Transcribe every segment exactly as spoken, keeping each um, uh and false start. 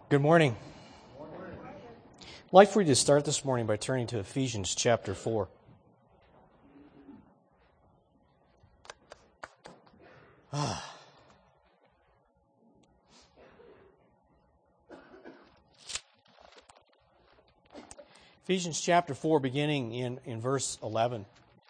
Good morning. I'd like for you to start this morning by turning to Ephesians chapter four. Ah. Ephesians chapter four, beginning in, in verse eleven.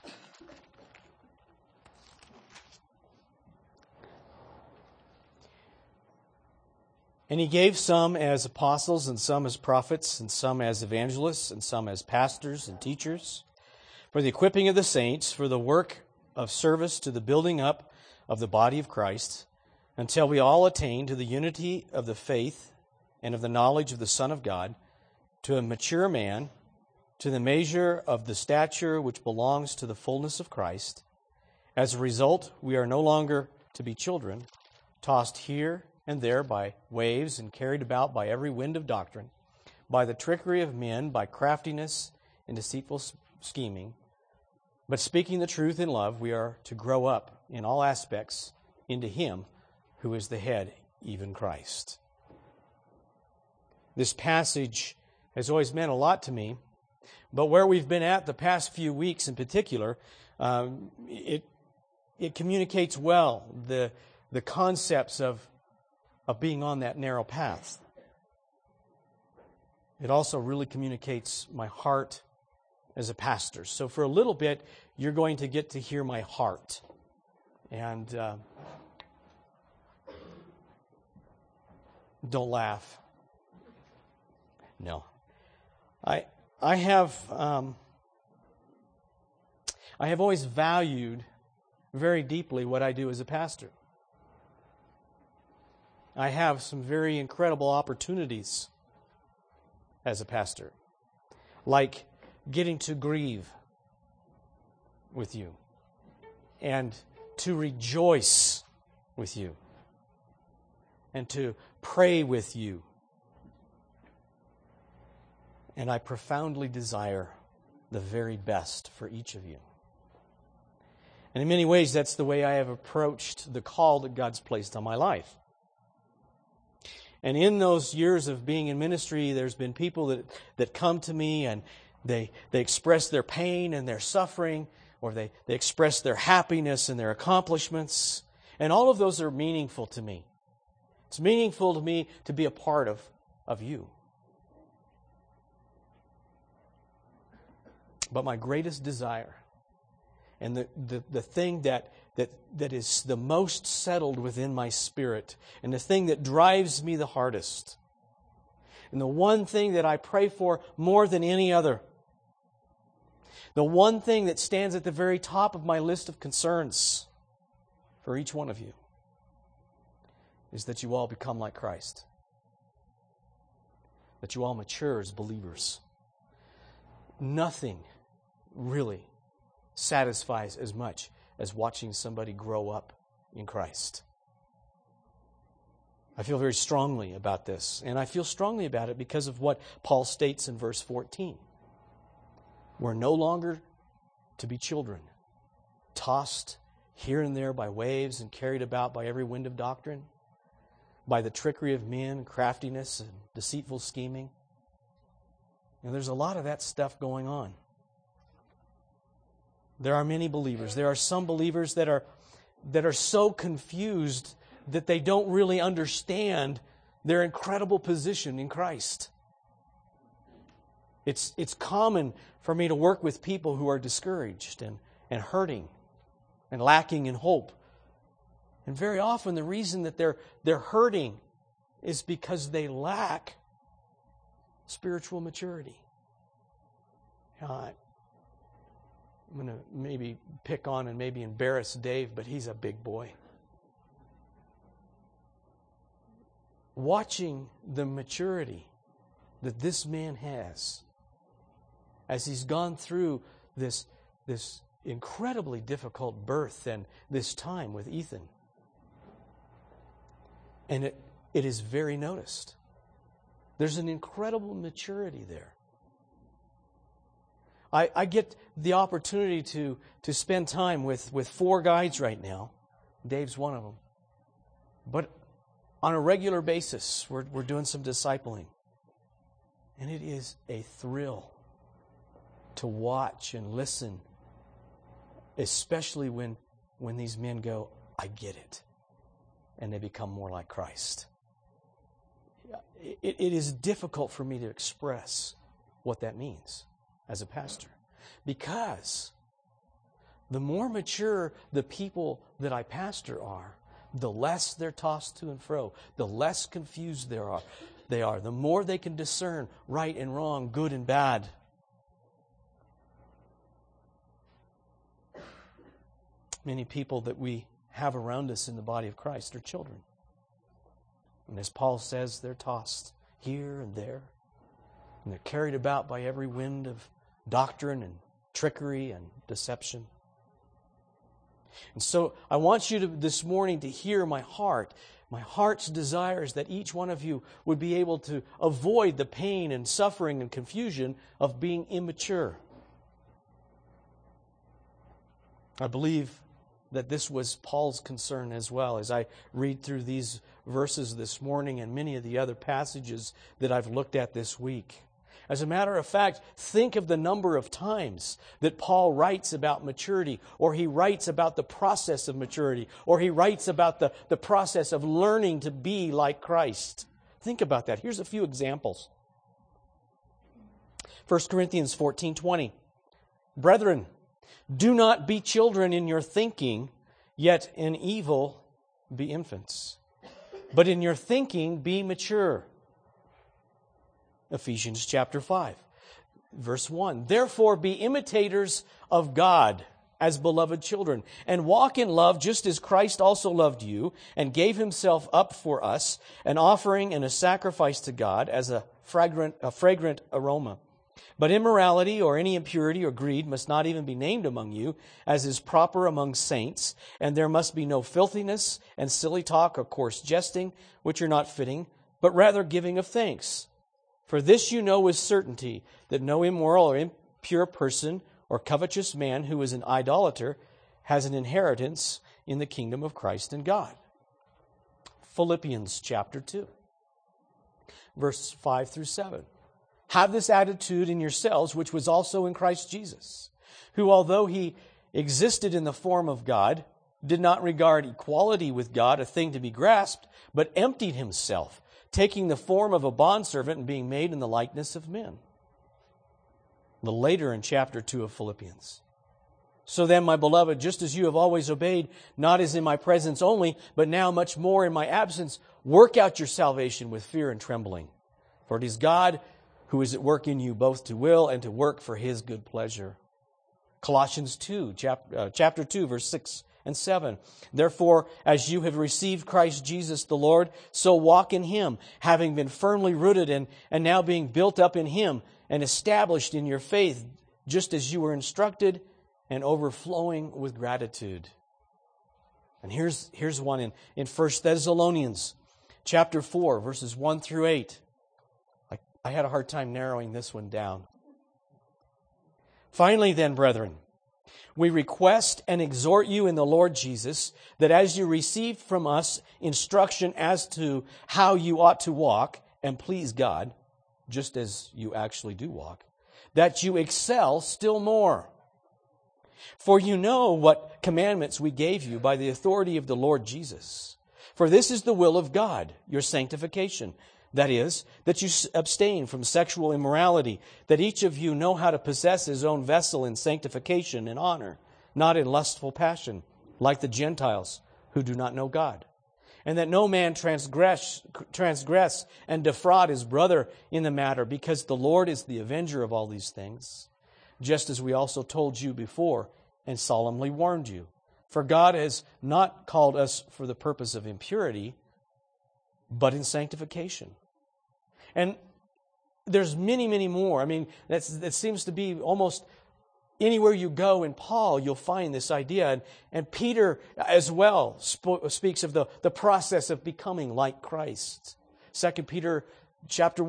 And he gave some as apostles, and some as prophets, and some as evangelists, and some as pastors and teachers, for the equipping of the saints, for the work of service to the building up of the body of Christ, until we all attain to the unity of the faith and of the knowledge of the Son of God, to a mature man, to the measure of the stature which belongs to the fullness of Christ. As a result, we are no longer to be children, tossed here and there by waves and carried about by every wind of doctrine, by the trickery of men, by craftiness and deceitful scheming. But speaking the truth in love, we are to grow up in all aspects into Him who is the head, even Christ. This passage has always meant a lot to me, but where we've been at the past few weeks in particular, um, it it communicates well the the concepts of of being on that narrow path. It also really communicates my heart as a pastor. So for a little bit, you're going to get to hear my heart. And uh, don't laugh. No. I I have um, I have always valued very deeply what I do as a pastor. I have some very incredible opportunities as a pastor, like getting to grieve with you and to rejoice with you and to pray with you. And I profoundly desire the very best for each of you. And in many ways, that's the way I have approached the call that God's placed on my life. And in those years of being in ministry, there's been people that, that come to me and they they express their pain and their suffering, or they, they express their happiness and their accomplishments. And all of those are meaningful to me. It's meaningful to me to be a part of, of you. But my greatest desire, and the, the, the thing that, that, that is the most settled within my spirit, and the thing that drives me the hardest, and the one thing that I pray for more than any other, the one thing that stands at the very top of my list of concerns for each one of you, is that you all become like Christ. That you all mature as believers. Nothing really satisfies as much as watching somebody grow up in Christ. I feel very strongly about this, and I feel strongly about it because of what Paul states in verse fourteen. We're no longer to be children, tossed here and there by waves and carried about by every wind of doctrine, by the trickery of men, craftiness and deceitful scheming. And there's a lot of that stuff going on. There are many believers. There are some believers that are that are so confused that they don't really understand their incredible position in Christ. It's it's common for me to work with people who are discouraged and, and hurting and lacking in hope. And very often the reason that they're they're hurting is because they lack spiritual maturity. Uh, I'm going to maybe pick on and maybe embarrass Dave, but he's a big boy. Watching the maturity that this man has as he's gone through this, this incredibly difficult birth and this time with Ethan. And it, it is very noticed. There's an incredible maturity there. I, I get the opportunity to, to spend time with, with four guides right now. Dave's one of them. But on a regular basis, we're, we're doing some discipling. And it is a thrill to watch and listen, especially when, when these men go, I get it. And they become more like Christ. It, it is difficult for me to express what that means as a pastor. Because the more mature the people that I pastor are, the less they're tossed to and fro, the less confused there are. They are, the more they can discern right and wrong, good and bad. Many people that we have around us in the body of Christ are children. And as Paul says, they're tossed here and there. And they're carried about by every wind of doctrine and trickery and deception. And so I want you to this morning to hear my heart. My heart's desire is that each one of you would be able to avoid the pain and suffering and confusion of being immature. I believe that this was Paul's concern as well as I read through these verses this morning and many of the other passages that I've looked at this week. As a matter of fact, think of the number of times that Paul writes about maturity, or he writes about the process of maturity, or he writes about the, the process of learning to be like Christ. Think about that. Here's a few examples. First Corinthians fourteen twenty. Brethren, do not be children in your thinking, yet in evil be infants. But in your thinking be mature. Ephesians chapter five, verse one. Therefore be imitators of God as beloved children, and walk in love just as Christ also loved you and gave himself up for us, an offering and a sacrifice to God as a fragrant, a fragrant aroma. But immorality or any impurity or greed must not even be named among you, as is proper among saints, and there must be no filthiness and silly talk or coarse jesting, which are not fitting, but rather giving of thanks. For this you know with certainty, that no immoral or impure person or covetous man who is an idolater has an inheritance in the kingdom of Christ and God. Philippians chapter two, verse five through seven. Have this attitude in yourselves, which was also in Christ Jesus, who, although he existed in the form of God, did not regard equality with God a thing to be grasped, but emptied himself, taking the form of a bondservant and being made in the likeness of men. The later in chapter two of Philippians. So then, my beloved, just as you have always obeyed, not as in my presence only, but now much more in my absence, work out your salvation with fear and trembling. For it is God who is at work in you both to will and to work for his good pleasure. Colossians two, chapter, uh, chapter two, verse six and seven. Therefore, as you have received Christ Jesus the Lord, so walk in him, having been firmly rooted in, and now being built up in him, and established in your faith, just as you were instructed, and overflowing with gratitude. And here's, here's one in, in First Thessalonians chapter four, verses one through eight. I, I had a hard time narrowing this one down. Finally then, brethren, we request and exhort you in the Lord Jesus that as you received from us instruction as to how you ought to walk and please God, just as you actually do walk, that you excel still more. For you know what commandments we gave you by the authority of the Lord Jesus. For this is the will of God, your sanctification. That is, that you abstain from sexual immorality, that each of you know how to possess his own vessel in sanctification and honor, not in lustful passion, like the Gentiles who do not know God. And that no man transgress, transgress and defraud his brother in the matter, because the Lord is the avenger of all these things, just as we also told you before and solemnly warned you. For God has not called us for the purpose of impurity, but in sanctification. And there's many, many more. I mean, that's, that seems to be almost anywhere you go in Paul, you'll find this idea. And, and Peter as well sp- speaks of the, the process of becoming like Christ. Second Peter chapter one,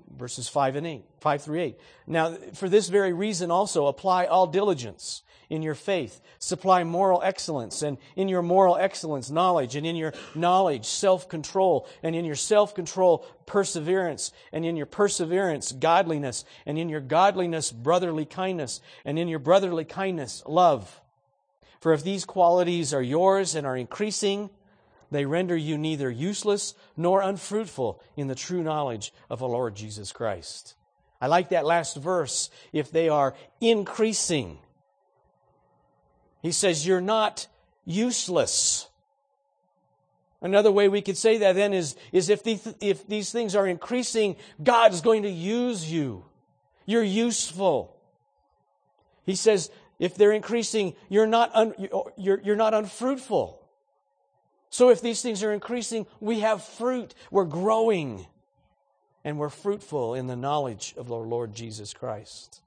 verses five and eight, five through eight. Now, for this very reason also, apply all diligence in your faith. Supply moral excellence, and in your moral excellence, knowledge, and in your knowledge, self-control, and in your self-control, perseverance, and in your perseverance, godliness, and in your godliness, brotherly kindness, and in your brotherly kindness, love. For if these qualities are yours and are increasing, they render you neither useless nor unfruitful in the true knowledge of the Lord Jesus Christ. I like that last verse, if they are increasing. He says you're not useless. Another way we could say that then is, is if, these, if these things are increasing, God is going to use you. You're useful. He says if they're increasing, you're not, un, you're, you're not unfruitful. So if these things are increasing, we have fruit. We're growing. And we're fruitful in the knowledge of our Lord Jesus Christ.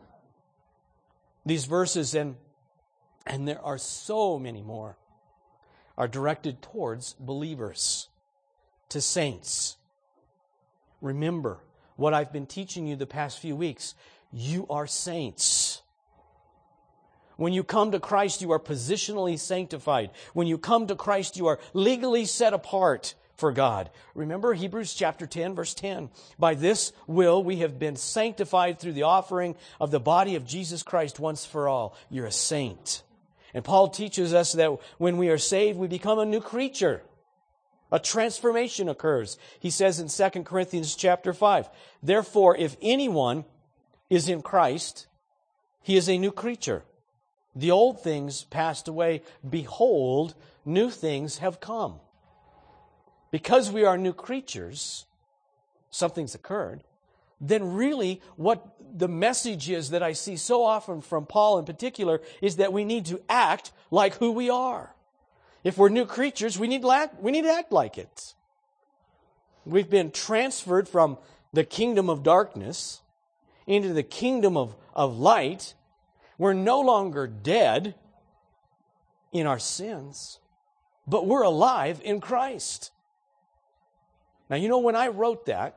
These verses, and, and there are so many more, are directed towards believers, to saints. Remember what I've been teaching you the past few weeks. You are saints. When you come to Christ, you are positionally sanctified. When you come to Christ, you are legally set apart for God. Remember Hebrews chapter ten, verse ten. By this will we have been sanctified through the offering of the body of Jesus Christ once for all. You're a saint. And Paul teaches us that when we are saved, we become a new creature. A transformation occurs. He says in Second Corinthians chapter five, therefore, if anyone is in Christ, he is a new creature. The old things passed away. Behold, new things have come. Because we are new creatures, something's occurred. Then really what the message is that I see so often from Paul in particular is that we need to act like who we are. If we're new creatures, we need to act, we need to act like it. We've been transferred from the kingdom of darkness into the kingdom of, of light. We're no longer dead in our sins, but we're alive in Christ. Now, you know, when I wrote that,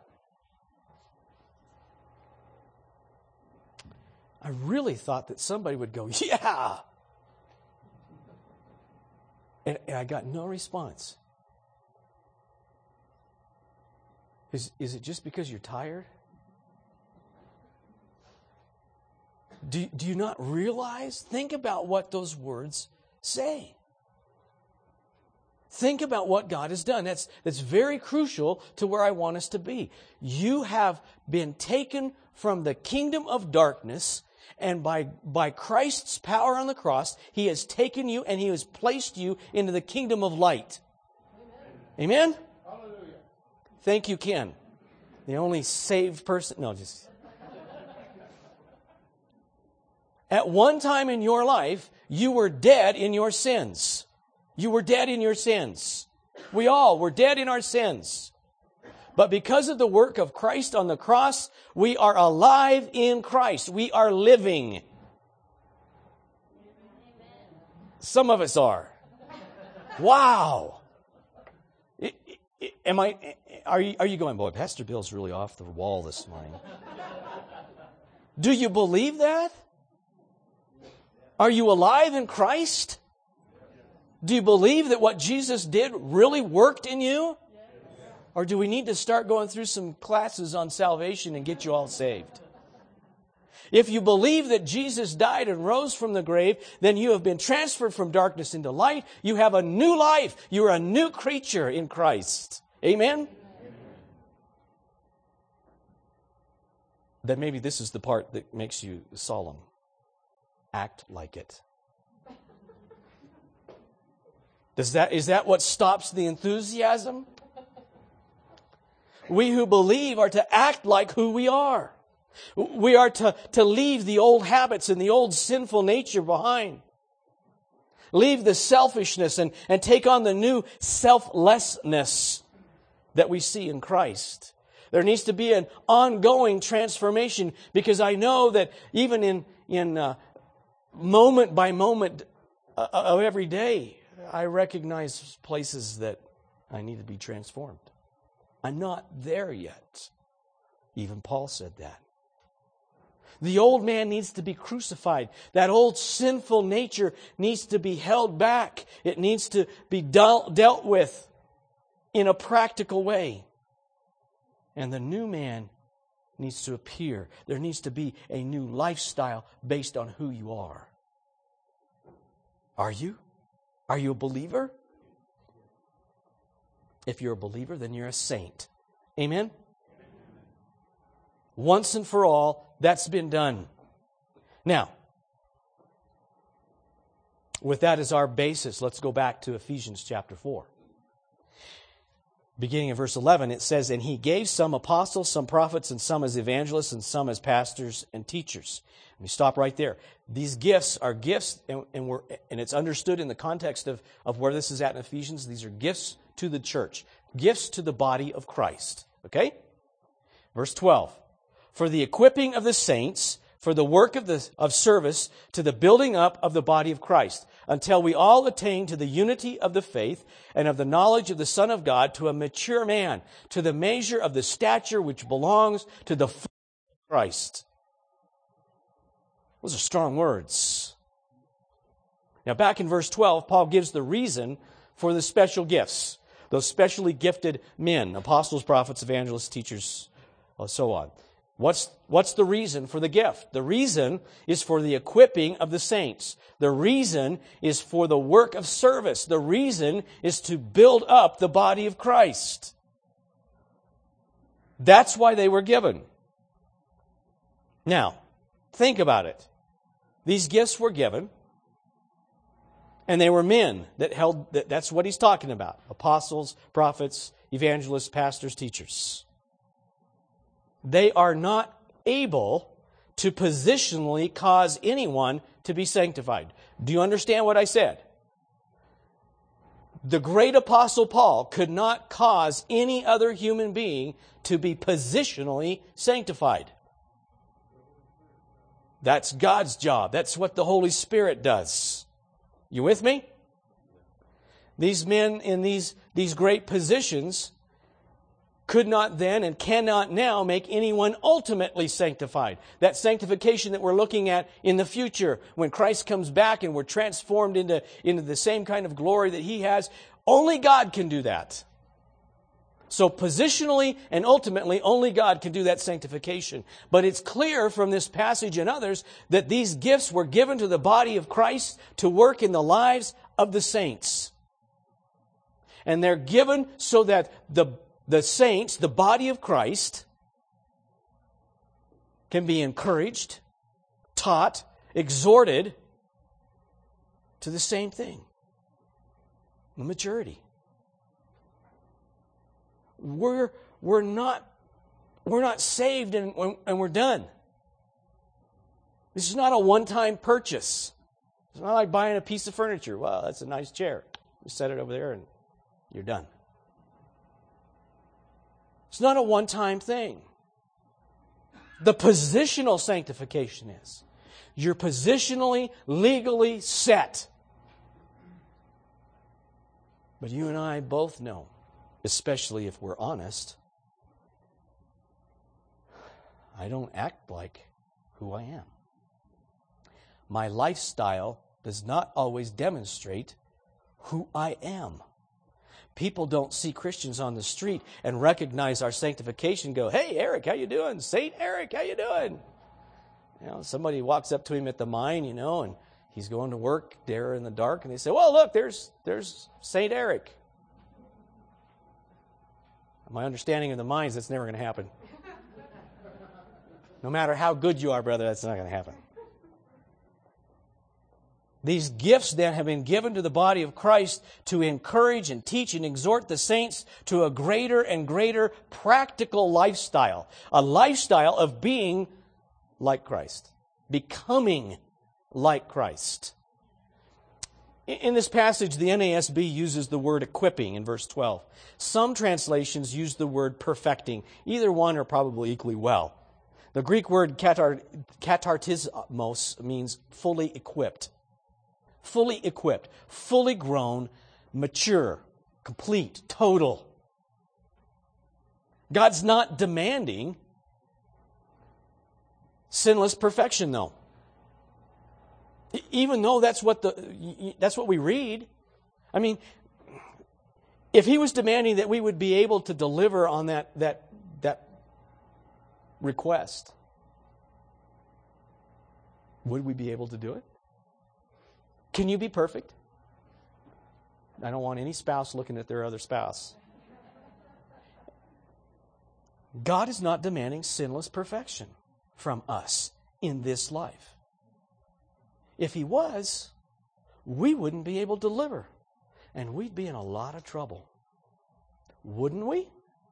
I really thought that somebody would go, yeah! And, and I got no response. Is, is it just because you're tired? Do, do you not realize? Think about what those words say. Think about what God has done. That's, that's very crucial to where I want us to be. You have been taken from the kingdom of darkness, and by, by Christ's power on the cross, He has taken you and He has placed you into the kingdom of light. Amen? Amen? Hallelujah. Thank you, Ken. The only saved person. No, just... At one time in your life, you were dead in your sins. You were dead in your sins. We all were dead in our sins. But because of the work of Christ on the cross, we are alive in Christ. We are living. Some of us are. Wow. Am I? Are you, are you going, boy, Pastor Bill's really off the wall this morning? Do you believe that? Are you alive in Christ? Do you believe that what Jesus did really worked in you? Or do we need to start going through some classes on salvation and get you all saved? If you believe that Jesus died and rose from the grave, then you have been transferred from darkness into light. You have a new life. You are a new creature in Christ. Amen? Then maybe this is the part that makes you solemn. Act like it. Does that, is that what stops the enthusiasm? We who believe are to act like who we are. We are to, to leave the old habits and the old sinful nature behind. Leave the selfishness and, and take on the new selflessness that we see in Christ. There needs to be an ongoing transformation, because I know that even in, in uh, moment by moment of every day, I recognize places that I need to be transformed. I'm not there yet. Even Paul said that. The old man needs to be crucified. That old sinful nature needs to be held back. It needs to be dealt, dealt with in a practical way. And the new man needs to appear. There needs to be a new lifestyle based on who you are. Are you? Are you a believer? If you're a believer, then you're a saint. Amen? Once and for all, that's been done. Now, with that as our basis, let's go back to Ephesians chapter four. Beginning of verse eleven, it says, "And he gave some apostles, some prophets, and some as evangelists, and some as pastors and teachers." Let me stop right there. These gifts are gifts, and, and, we're, and it's understood in the context of, of where this is at in Ephesians. These are gifts to the church, gifts to the body of Christ. Okay? Verse twelve, "For the equipping of the saints, for the work of, the, of service, to the building up of the body of Christ, until we all attain to the unity of the faith and of the knowledge of the Son of God, to a mature man, to the measure of the stature which belongs to the full of Christ." Those are strong words. Now back in verse twelve, Paul gives the reason for the special gifts. Those specially gifted men, apostles, prophets, evangelists, teachers, and so on. What's, what's the reason for the gift? The reason is for the equipping of the saints. The reason is for the work of service. The reason is to build up the body of Christ. That's why they were given. Now, think about it. These gifts were given, and they were men that held, that, that's what he's talking about. Apostles, prophets, evangelists, pastors, teachers. They are not able to positionally cause anyone to be sanctified. Do you understand what I said? The great apostle Paul could not cause any other human being to be positionally sanctified. That's God's job. That's what the Holy Spirit does. You with me? These men in these, these great positions could not then and cannot now make anyone ultimately sanctified. That sanctification that we're looking at in the future, when Christ comes back and we're transformed into, into the same kind of glory that He has, only God can do that. So positionally and ultimately, only God can do that sanctification. But it's clear from this passage and others that these gifts were given to the body of Christ to work in the lives of the saints. And they're given so that the The saints, the body of Christ, can be encouraged, taught, exhorted to the same thing. The maturity. We're, we're not, we're not saved and, and we're done. This is not a one-time purchase. It's not like buying a piece of furniture. Well, that's a nice chair. You set it over there and you're done. It's not a one-time thing. The positional sanctification is. You're positionally, legally set. But you and I both know, especially if we're honest, I don't act like who I am. My lifestyle does not always demonstrate who I am. People don't see Christians on the street and recognize our sanctification and go, "Hey, Eric, how you doing? Saint Eric, how you doing?" You know, somebody walks up to him at the mine, you know, and he's going to work there in the dark, and they say, "Well, look, there's there's Saint Eric." My understanding of the mines, that's never going to happen. No matter how good you are, brother, that's not going to happen. These gifts then have been given to the body of Christ to encourage and teach and exhort the saints to a greater and greater practical lifestyle. A lifestyle of being like Christ. Becoming like Christ. In this passage, the N A S B uses the word equipping in verse twelve. Some translations use the word perfecting. Either one are probably equally well. The Greek word katar, katartismos means fully equipped. Fully equipped, fully grown, mature, complete, total. God's not demanding sinless perfection, though. E- Even though that's what the that's what we read. I mean, if he was demanding that we would be able to deliver on that that that request, would we be able to do it? Can you be perfect? I don't want any spouse looking at their other spouse. God is not demanding sinless perfection from us in this life. If He was, we wouldn't be able to deliver, and we'd be in a lot of trouble. Wouldn't we?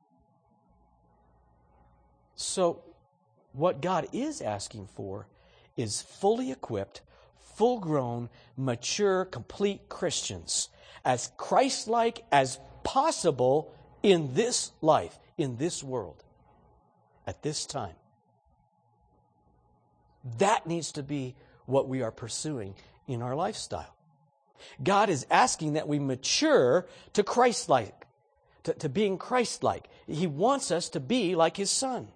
So, what God is asking for is fully equipped, full-grown, mature, complete Christians, as Christ-like as possible in this life, in this world, at this time. That needs to be what we are pursuing in our lifestyle. God is asking that we mature to Christ-like, to, to being Christ-like. He wants us to be like His Son.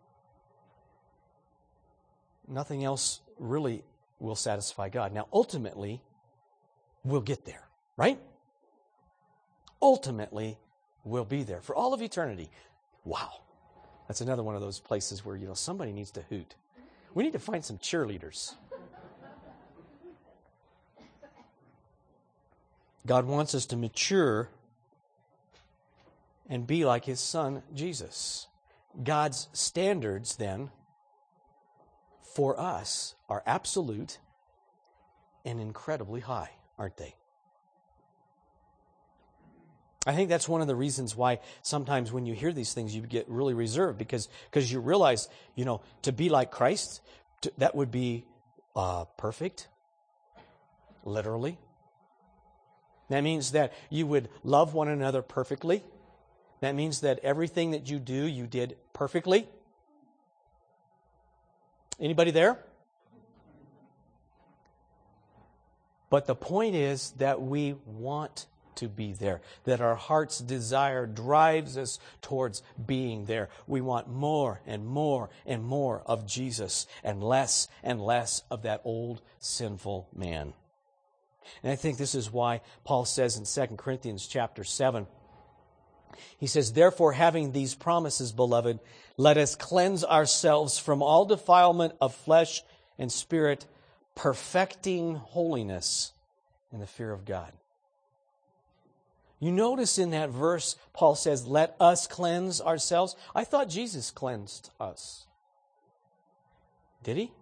Nothing else really will satisfy God. Now, ultimately, we'll get there, right? Ultimately, we'll be there for all of eternity. Wow. That's another one of those places where, you know, somebody needs to hoot. We need to find some cheerleaders. God wants us to mature and be like His Son, Jesus. God's standards, then, for us are absolute and incredibly high, aren't they? I think that's one of the reasons why sometimes when you hear these things, you get really reserved, because because you realize, you know, to be like Christ, to, that would be uh, perfect, literally. That means that you would love one another perfectly. That means that everything that you do, you did perfectly. Anybody there? But the point is that we want to be there, that our heart's desire drives us towards being there. We want more and more and more of Jesus and less and less of that old sinful man. And I think this is why Paul says in Second Corinthians chapter seven, he says, "Therefore, having these promises, beloved, let us cleanse ourselves from all defilement of flesh and spirit, perfecting holiness in the fear of God." You notice in that verse, Paul says, let us cleanse ourselves. I thought Jesus cleansed us. Did He?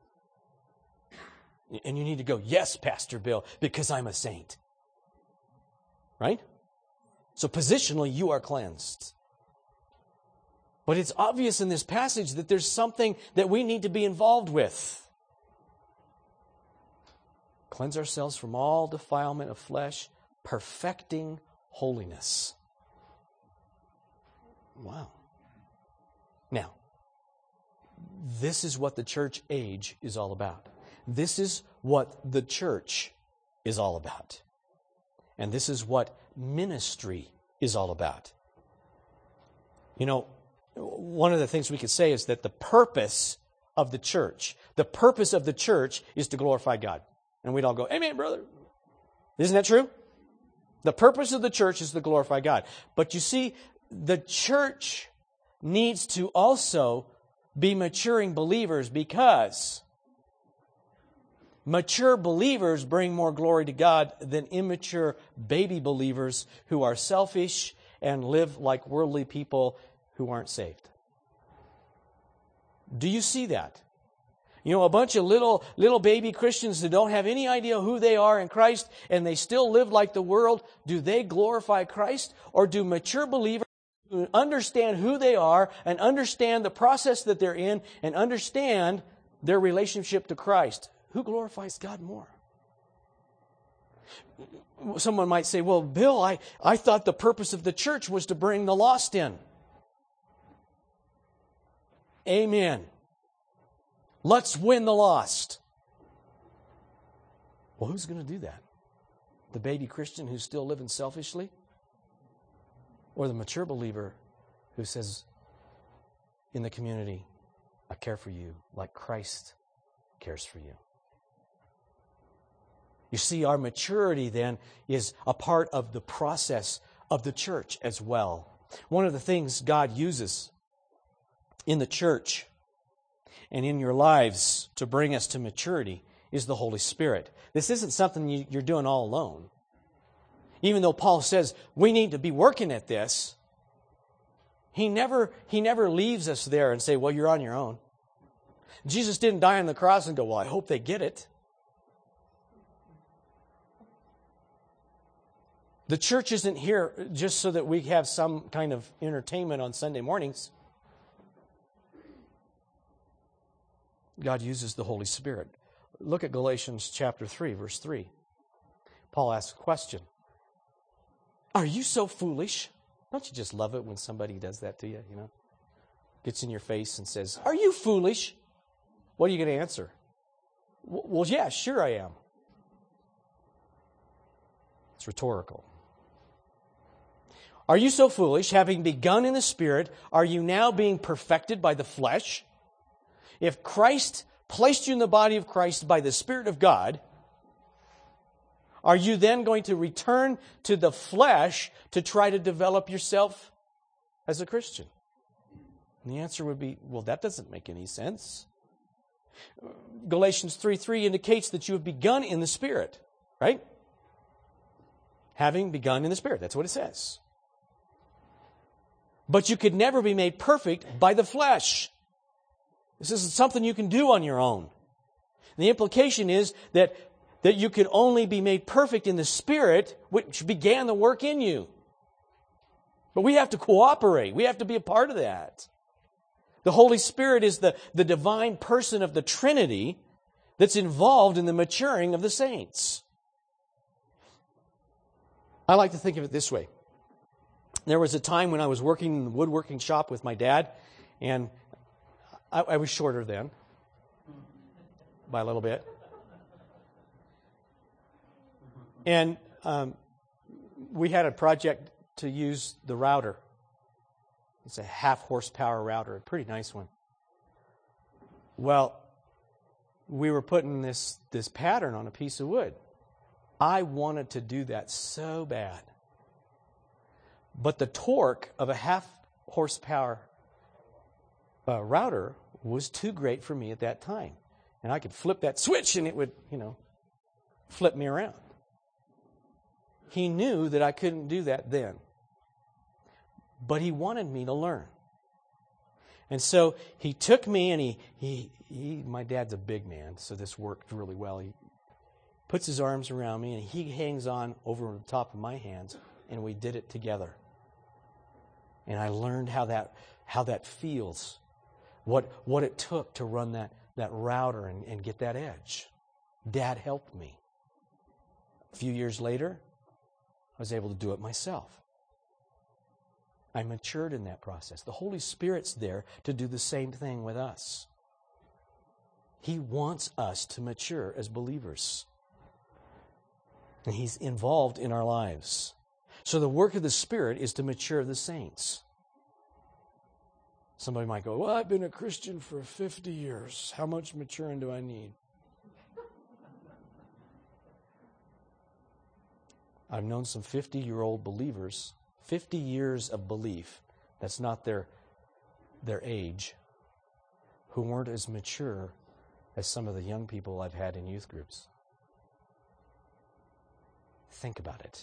And you need to go, yes, Pastor Bill, because I'm a saint. Right? So positionally, you are cleansed. But it's obvious in this passage that there's something that we need to be involved with. Cleanse ourselves from all defilement of flesh, perfecting holiness. Wow. Now, this is what the church age is all about. This is what the church is all about. And this is what ministry is all about. You know, one of the things we could say is that the purpose of the church, the purpose of the church is to glorify God. And we'd all go, amen, brother. Isn't that true? The purpose of the church is to glorify God. But you see, the church needs to also be maturing believers, because mature believers bring more glory to God than immature baby believers who are selfish and live like worldly people who aren't saved. Do you see that? You know, a bunch of little little baby Christians that don't have any idea who they are in Christ, and they still live like the world. Do they glorify Christ? Or do mature believers who understand who they are and understand the process that they're in and understand their relationship to Christ, who glorifies God more? Someone might say, well, Bill, I, I thought the purpose of the church was to bring the lost in. Amen. Let's win the lost. Well, who's going to do that? The baby Christian who's still living selfishly? Or the mature believer who says in the community, I care for you like Christ cares for you. You see, our maturity then is a part of the process of the church as well. One of the things God uses in the church and in your lives to bring us to maturity is the Holy Spirit. This isn't something you're doing all alone. Even though Paul says we need to be working at this, he never, he never leaves us there and say, well, you're on your own. Jesus didn't die on the cross and go, well, I hope they get it. The church isn't here just so that we have some kind of entertainment on Sunday mornings. God uses the Holy Spirit. Look at Galatians chapter three, verse three. Paul asks a question. Are you so foolish? Don't you just love it when somebody does that to you, you know? Gets in your face and says, are you foolish? What are you going to answer? Well, yeah, sure I am. It's rhetorical. Are you so foolish, having begun in the Spirit, are you now being perfected by the flesh? If Christ placed you in the body of Christ by the Spirit of God, are you then going to return to the flesh to try to develop yourself as a Christian? And the answer would be, well, that doesn't make any sense. Galatians three three indicates that you have begun in the Spirit, right? Having begun in the Spirit. That's what it says. But you could never be made perfect by the flesh. This isn't something you can do on your own. The implication is that, that you could only be made perfect in the Spirit, which began the work in you. But we have to cooperate. We have to be a part of that. The Holy Spirit is the, the divine person of the Trinity that's involved in the maturing of the saints. I like to think of it this way. There was a time when I was working in the woodworking shop with my dad, and I, I was shorter then, by a little bit. And um, we had a project to use the router. It's a half horsepower router, a pretty nice one. Well, we were putting this, this pattern on a piece of wood. I wanted to do that so bad. But the torque of a half horsepower uh, router was too great for me at that time. And I could flip that switch and it would, you know, flip me around. He knew that I couldn't do that then. But he wanted me to learn. And so he took me and he, he, he, my dad's a big man, so this worked really well. He puts his arms around me and he hangs on over the top of my hands, and we did it together. And I learned how that, how that feels, what, what it took to run that, that router and, and get that edge. Dad helped me. A few years later, I was able to do it myself. I matured in that process. The Holy Spirit's there to do the same thing with us. He wants us to mature as believers. And He's involved in our lives. So the work of the Spirit is to mature the saints. Somebody might go, well, I've been a Christian for fifty years. How much maturing do I need? I've known some fifty-year-old believers, fifty years of belief, that's not their, their age, who weren't as mature as some of the young people I've had in youth groups. Think about it.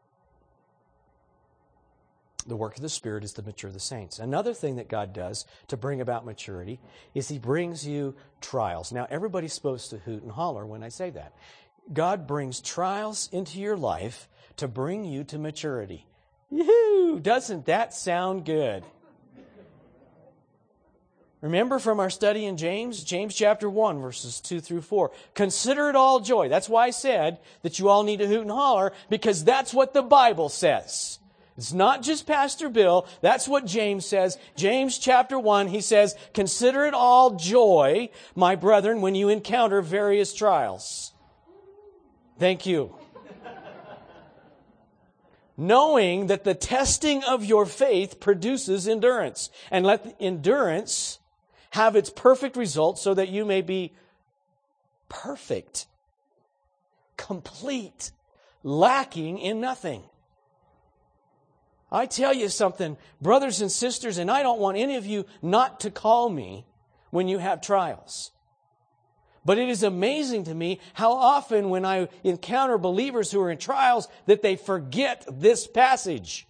The work of the Spirit is to mature the saints. Another thing that God does to bring about maturity is He brings you trials. Now, everybody's supposed to hoot and holler when I say that. God brings trials into your life to bring you to maturity. Yoo-hoo! Doesn't that sound good? Remember from our study in James, James chapter one, verses two through four. Consider it all joy. That's why I said that you all need to hoot and holler, because that's what the Bible says. It's not just Pastor Bill. That's what James says. James chapter one, he says, consider it all joy, my brethren, when you encounter various trials. Thank you. Knowing that the testing of your faith produces endurance. And let endurance have its perfect result so that you may be perfect, complete, lacking in nothing. I tell you something, brothers and sisters, and I don't want any of you not to call me when you have trials. But it is amazing to me how often when I encounter believers who are in trials that they forget this passage.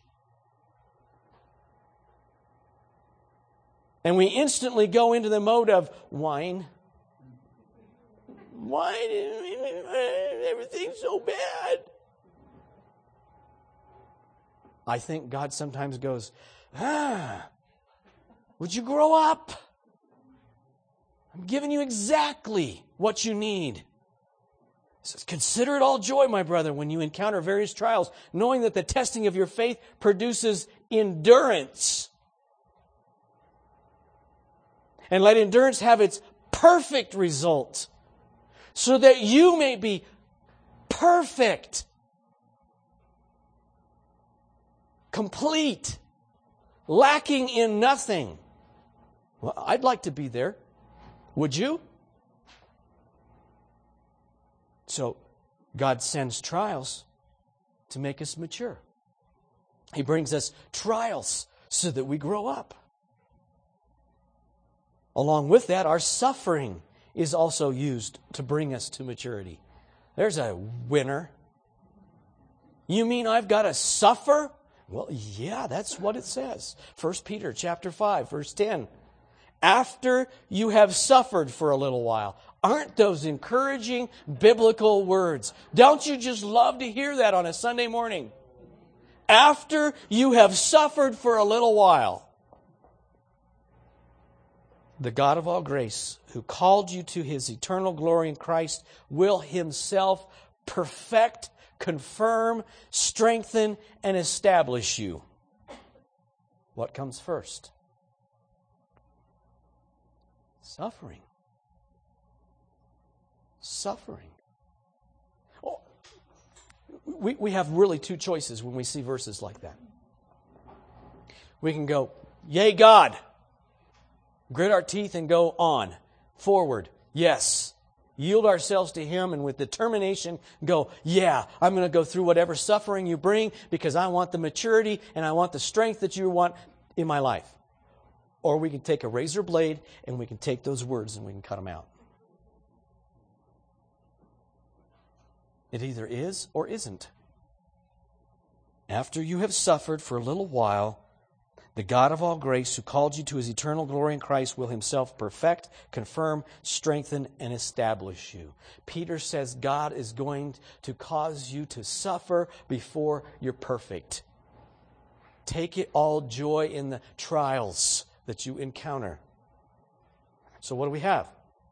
And we instantly go into the mode of whine. Why everything's so bad? I think God sometimes goes, ah, would you grow up? I'm giving you exactly what you need. He says, consider it all joy, my brother, when you encounter various trials, knowing that the testing of your faith produces endurance. And let endurance have its perfect result, so that you may be perfect, complete, lacking in nothing. Well, I'd like to be there. Would you? So, God sends trials to make us mature. He brings us trials so that we grow up. Along with that, our suffering is also used to bring us to maturity. There's a winner. You mean I've got to suffer? Well, yeah, that's what it says. First Peter chapter five, verse ten. After you have suffered for a little while. Aren't those encouraging biblical words? Don't you just love to hear that on a Sunday morning? After you have suffered for a little while. The God of all grace, who called you to His eternal glory in Christ, will Himself perfect, confirm, strengthen, and establish you. What comes first? Suffering. Suffering. Oh, we, we have really two choices when we see verses like that. We can go, yay, God. Grit our teeth and go on. Forward. Yes. Yield ourselves to Him and with determination go, yeah, I'm going to go through whatever suffering you bring because I want the maturity and I want the strength that you want in my life. Or we can take a razor blade and we can take those words and we can cut them out. It either is or isn't. After you have suffered for a little while, the God of all grace, who called you to His eternal glory in Christ, will Himself perfect, confirm, strengthen, and establish you. Peter says God is going to cause you to suffer before you're perfect. Take it all joy in the trials that you encounter. So what do we have?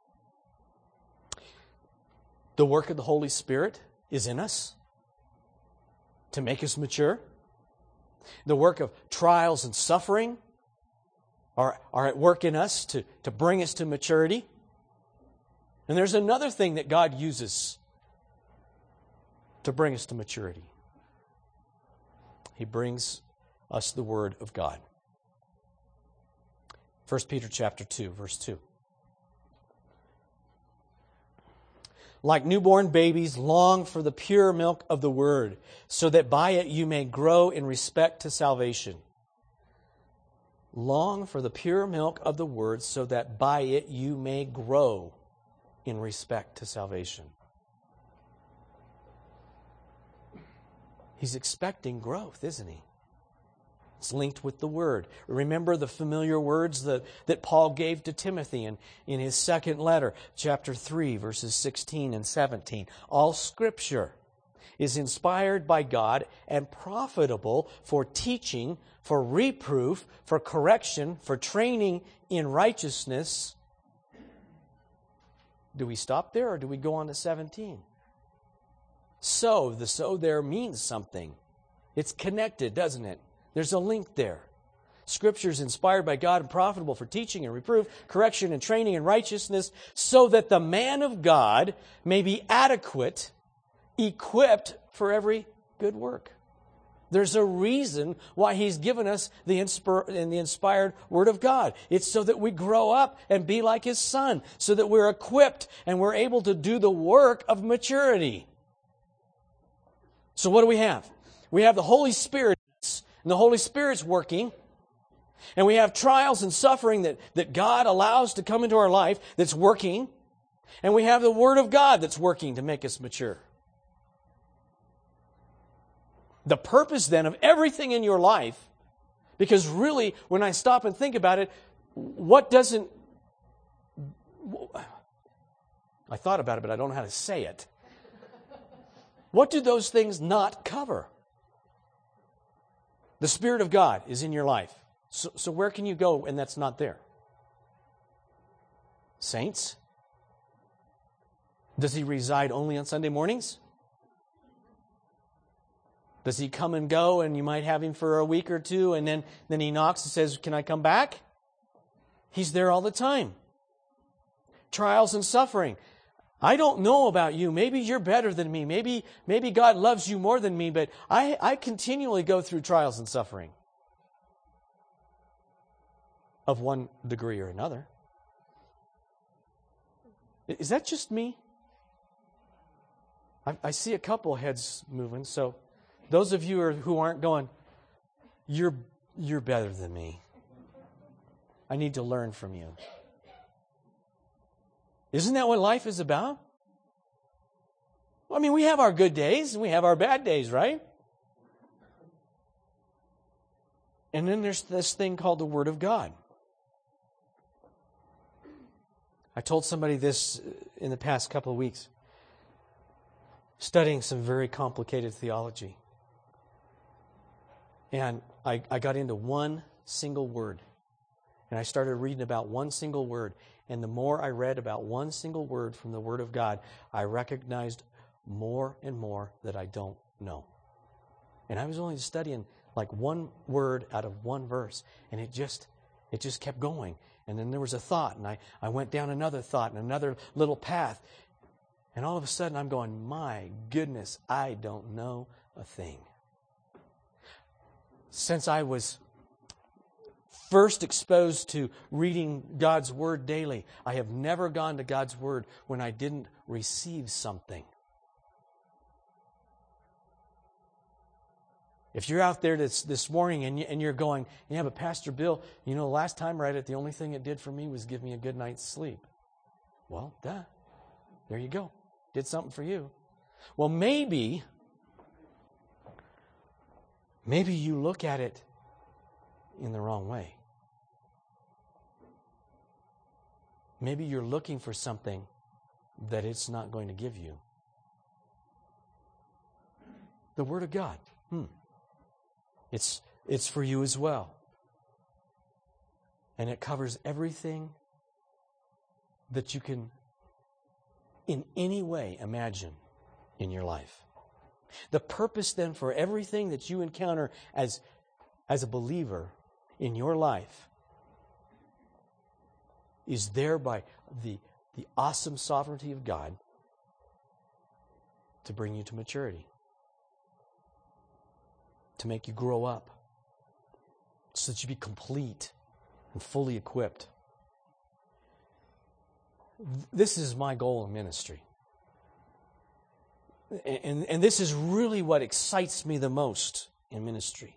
The work of the Holy Spirit is in us to make us mature. The work of trials and suffering are, are at work in us to, to bring us to maturity. And there's another thing that God uses to bring us to maturity. He brings us the Word of God. First Peter chapter two, verse two. Like newborn babies, long for the pure milk of the Word, so that by it you may grow in respect to salvation. Long for the pure milk of the Word, so that by it you may grow in respect to salvation. He's expecting growth, isn't he? It's linked with the Word. Remember the familiar words that, that Paul gave to Timothy in, in his second letter, chapter three, verses sixteen and seventeen. All Scripture is inspired by God and profitable for teaching, for reproof, for correction, for training in righteousness. Do we stop there or do we go on to seventeen? So, the so there means something. It's connected, doesn't it? There's a link there. Scripture is inspired by God and profitable for teaching and reproof, correction and training in righteousness, so that the man of God may be adequate, equipped for every good work. There's a reason why He's given us the, inspir- and the inspired Word of God. It's so that we grow up and be like His Son, so that we're equipped and we're able to do the work of maturity. So what do we have? We have the Holy Spirit, and the Holy Spirit's working. And we have trials and suffering that, that God allows to come into our life that's working. And we have the Word of God that's working to make us mature. The purpose then of everything in your life, because really, when I stop and think about it, what doesn't... I thought about it, but I don't know how to say it. What do those things not cover? The Spirit of God is in your life. So, so where can you go and that's not there? Saints? Does He reside only on Sunday mornings? Does He come and go and you might have Him for a week or two and then, then He knocks and says, can I come back? He's there all the time. Trials and suffering. I don't know about you. Maybe you're better than me. Maybe, maybe God loves you more than me, but I, I continually go through trials and suffering of one degree or another. Is that just me? I, I see a couple heads moving, so those of you who aren't going, you're, you're better than me. I need to learn from you. Isn't that what life is about? I mean, we have our good days and we have our bad days, right? And then there's this thing called the Word of God. I told somebody this in the past couple of weeks, studying some very complicated theology. And I, I got into one single word. And I started reading about one single word. And the more I read about one single word from the Word of God, I recognized more and more that I don't know. And I was only studying like one word out of one verse. And it just it just kept going. And then there was a thought. And I, I went down another thought and another little path. And all of a sudden I'm going, my goodness, I don't know a thing. Since I was first exposed to reading God's Word daily, I have never gone to God's Word when I didn't receive something. If you're out there this, this morning and, you, and you're going, yeah, but Pastor Bill, you know, last time I read it, the only thing it did for me was give me a good night's sleep. Well, duh. There you go. Did something for you. Well, maybe, maybe you look at it in the wrong way. Maybe you're looking for something that it's not going to give you. The Word of God. Hmm. It's, it's for you as well. And it covers everything that you can in any way imagine in your life. The purpose then for everything that you encounter as, as a believer in your life is there by the, the awesome sovereignty of God to bring you to maturity, to make you grow up, so that you be complete and fully equipped. This is my goal in ministry. And, and this is really what excites me the most in ministry.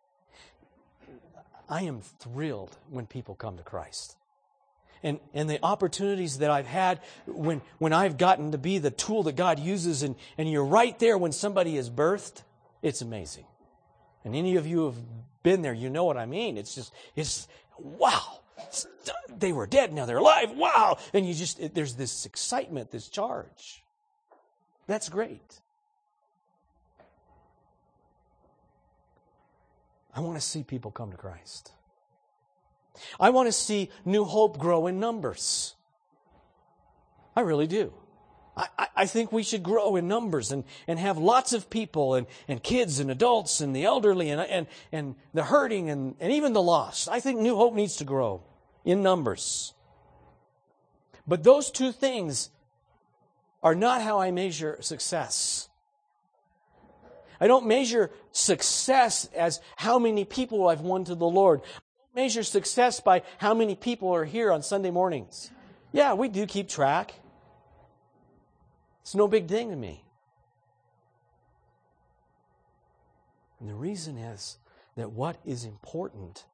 I am thrilled when people come to Christ. And, and the opportunities that I've had when, when I've gotten to be the tool that God uses, and, and you're right there when somebody is birthed, it's amazing. And any of you who have been there, you know what I mean. It's just, it's, wow. They were dead, now they're alive. Wow. And you just, it, there's this excitement, this charge. That's great. I want to see people come to Christ. I want to see New Hope grow in numbers. I really do. I, I think we should grow in numbers and, and have lots of people and, and kids and adults and the elderly and, and, and the hurting and, and even the lost. I think New Hope needs to grow in numbers. But those two things are not how I measure success. I don't measure success as how many people I've won to the Lord. I don't measure success by how many people are here on Sunday mornings. Yeah, we do keep track. It's no big thing to me. And the reason is that what is important,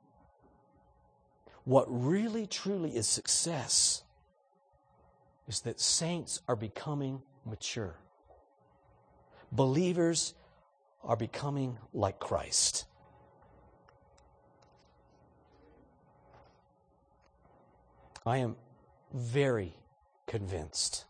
what really truly is success, is that saints are becoming mature. Believers are becoming like Christ. I am very convinced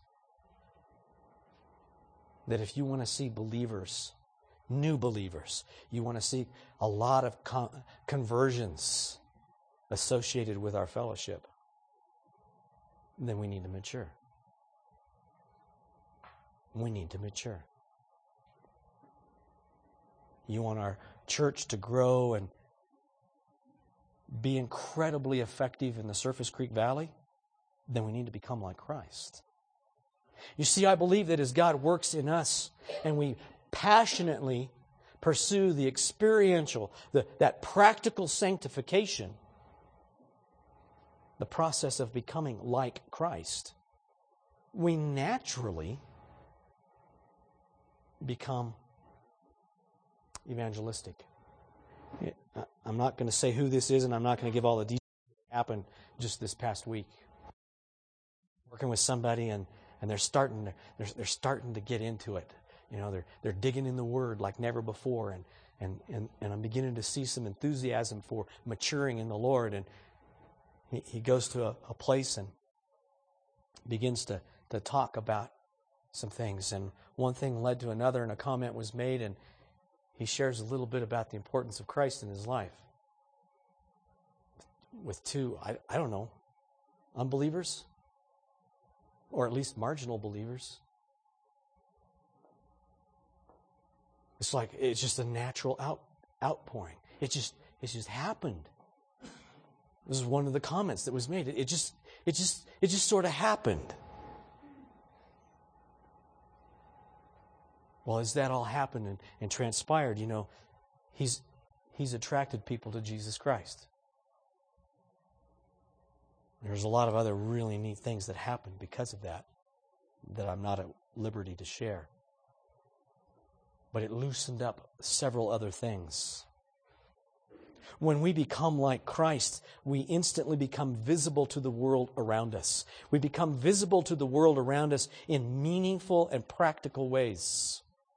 that if you want to see believers, new believers, you want to see a lot of con- conversions associated with our fellowship, then we need to mature. We need to mature. You want our church to grow and be incredibly effective in the Surface Creek Valley? Then we need to become like Christ. You see, I believe that as God works in us and we passionately pursue the experiential, the, that practical sanctification, the process of becoming like Christ, we naturally become evangelistic. I'm not going to say who this is, and I'm not going to give all the details that happened just this past week. Working with somebody, and, and they're starting to they're, they're starting to get into it. You know, they're they're digging in the Word like never before, and and and, and I'm beginning to see some enthusiasm for maturing in the Lord. And he, he goes to a, a place and begins to to talk about some things, and one thing led to another, and a comment was made, and he shares a little bit about the importance of Christ in his life with two, I, I don't know, unbelievers, or at least marginal believers. It's like it's just a natural out, outpouring. It just it just happened. This is one of the comments that was made. It, it just it just it just sort of happened. Well, as that all happened and, and transpired, you know, he's he's attracted people to Jesus Christ. There's a lot of other really neat things that happened because of that, that I'm not at liberty to share. But it loosened up several other things. When we become like Christ, we instantly become visible to the world around us. We become visible to the world around us in meaningful and practical ways.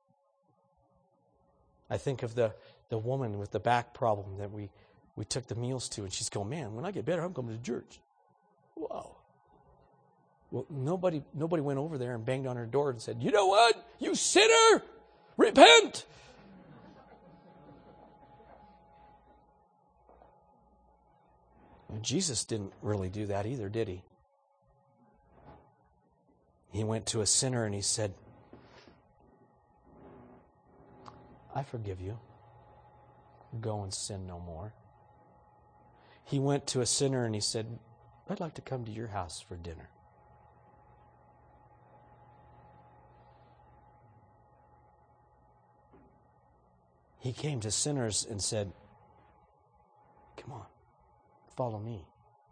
I think of the, the woman with the back problem that we, we took the meals to, and she's going, man, when I get better, I'm coming to church. Wow. Well, nobody nobody went over there and banged on her door and said, you know what, you sinner, repent. Well, Jesus didn't really do that either, did he? He went to a sinner and he said, I forgive you. Go and sin no more. He went to a sinner and he said, I'd like to come to your house for dinner. He came to sinners and said, come on, follow me.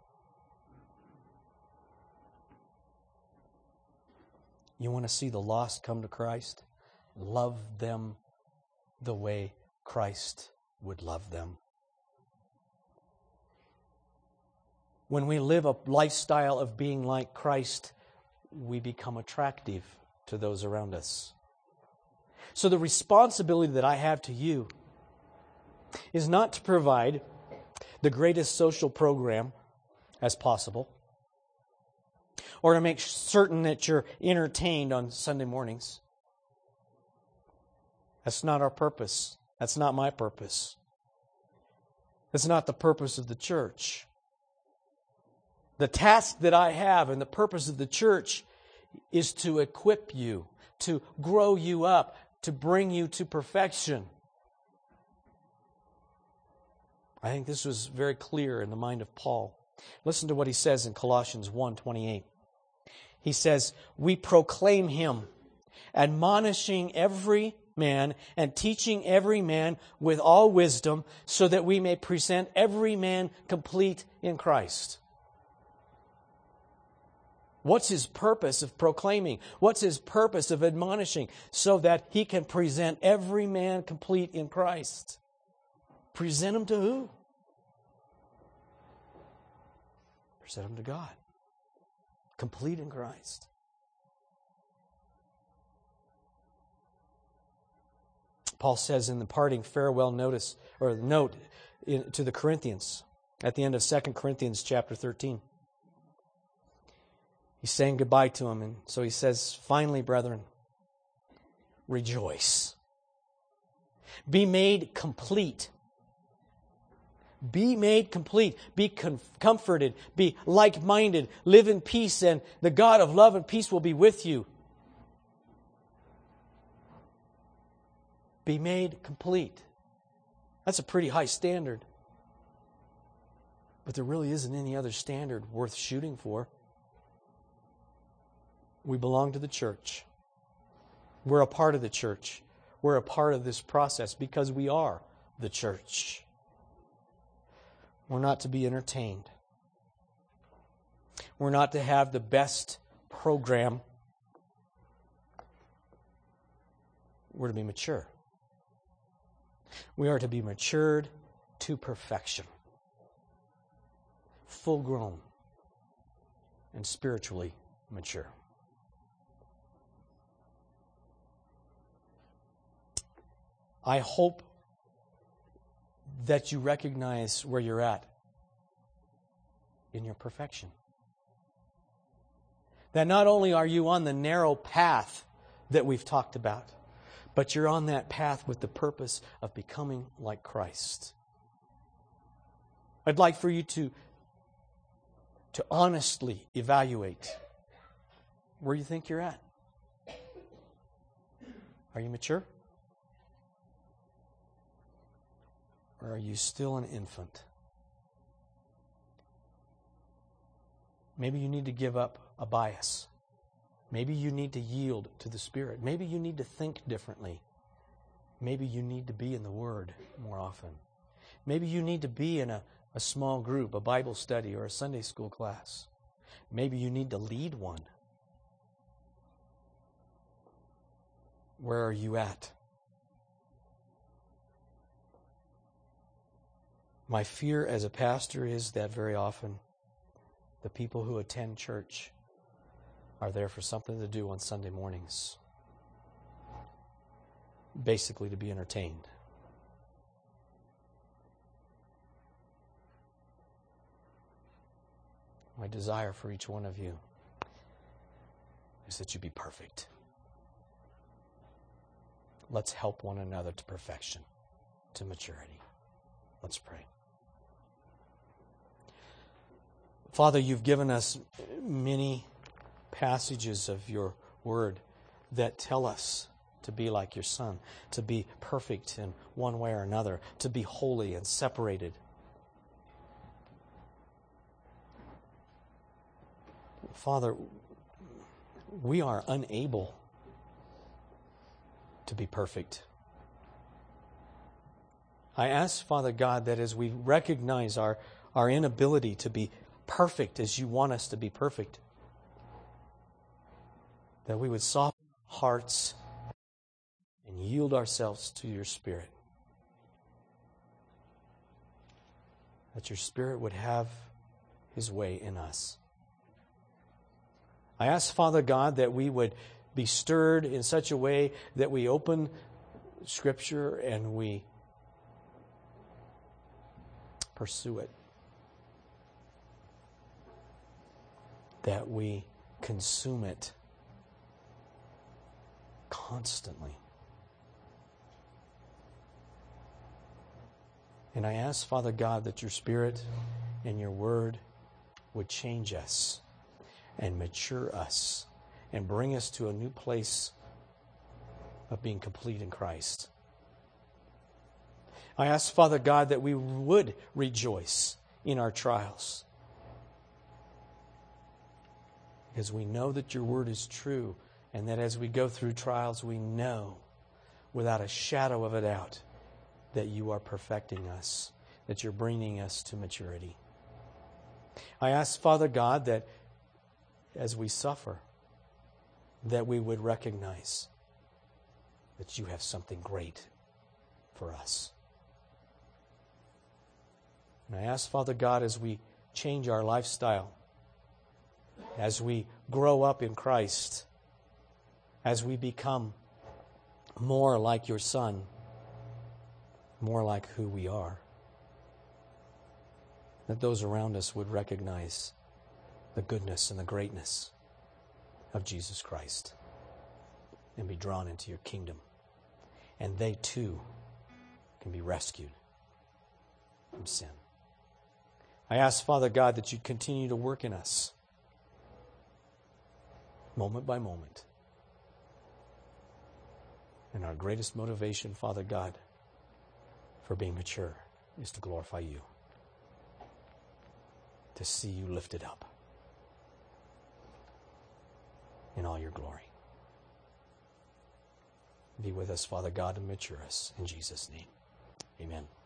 You want to see the lost come to Christ? Love them the way Christ would love them. When we live a lifestyle of being like Christ, we become attractive to those around us. So the responsibility that I have to you is not to provide the greatest social program as possible, or to make certain that you're entertained on Sunday mornings. That's not our purpose. That's not my purpose. That's not the purpose of the church. The task that I have and the purpose of the church is to equip you, to grow you up, to bring you to perfection. I think this was very clear in the mind of Paul. Listen to what he says in Colossians one twenty-eight. He says, we proclaim him, admonishing every man and teaching every man with all wisdom, so that we may present every man complete in Christ. What's his purpose of proclaiming? What's his purpose of admonishing? So that he can present every man complete in Christ. Present him to who? Present him to God. Complete in Christ. Paul says in the parting farewell notice or note in, to the Corinthians at the end of Second Corinthians chapter thirteen. He's saying goodbye to them, and so he says, finally, brethren, rejoice. Be made complete. Be made complete. Be com- comforted. Be like-minded. Live in peace, and the God of love and peace will be with you. Be made complete. That's a pretty high standard. But there really isn't any other standard worth shooting for. We belong to the church. We're a part of the church. We're a part of this process because we are the church. We're not to be entertained. We're not to have the best program. We're to be mature. We are to be matured to perfection. Full grown and spiritually mature. I hope that you recognize where you're at in your perfection. That not only are you on the narrow path that we've talked about, but you're on that path with the purpose of becoming like Christ. I'd like for you to, to honestly evaluate where you think you're at. Are you mature? Or are you still an infant? Maybe you need to give up a bias. Maybe you need to yield to the Spirit. Maybe you need to think differently. Maybe you need to be in the Word more often. Maybe you need to be in a, a small group, a Bible study, or a Sunday school class. Maybe you need to lead one. Where are you at? My fear as a pastor is that very often the people who attend church are there for something to do on Sunday mornings. Basically to be entertained. My desire for each one of you is that you be perfect. Let's help one another to perfection, to maturity. Let's pray. Father, you've given us many passages of your word that tell us to be like your Son, to be perfect in one way or another, to be holy and separated. Father, we are unable to be perfect. I ask, Father God, that as we recognize our, our inability to be perfect as you want us to be perfect, that we would soften our hearts and yield ourselves to your Spirit. That your Spirit would have His way in us. I ask, Father God, that we would be stirred in such a way that we open Scripture and we pursue it. That we consume it constantly. And I ask, Father God, that your Spirit and your Word would change us and mature us and bring us to a new place of being complete in Christ. I ask, Father God, that we would rejoice in our trials, because we know that your word is true, and that as we go through trials, we know, without a shadow of a doubt that you are perfecting us, that you're bringing us to maturity. I ask, Father God, that as we suffer, that we would recognize that you have something great for us. And I ask, Father God, as we change our lifestyle, as we grow up in Christ, as we become more like your Son, more like who we are, that those around us would recognize the goodness and the greatness of Jesus Christ and be drawn into your kingdom. And they too can be rescued from sin. I ask, Father God, that you continue to work in us moment by moment. And our greatest motivation, Father God, for being mature is to glorify you, to see you lifted up in all your glory. Be with us, Father God, and mature us. In Jesus' name, amen.